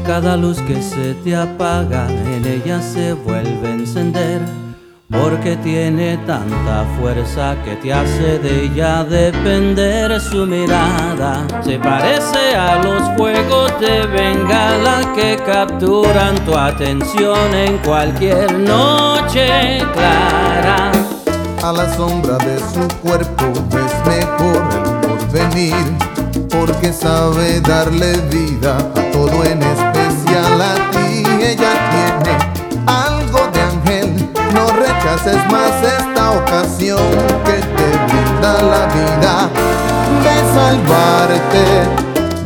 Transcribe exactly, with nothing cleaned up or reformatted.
Cada luz que se te apaga en ella se vuelve a encender, porque tiene tanta fuerza que te hace de ella depender. Su mirada se parece a los fuegos de bengala que capturan tu atención en cualquier noche clara. A la sombra de su cuerpo ves mejor el porvenir, porque sabe darle vida a todo, en especial a ti. Ella tiene algo de ángel, no rechaces más esta ocasión que te brinda la vida de salvarte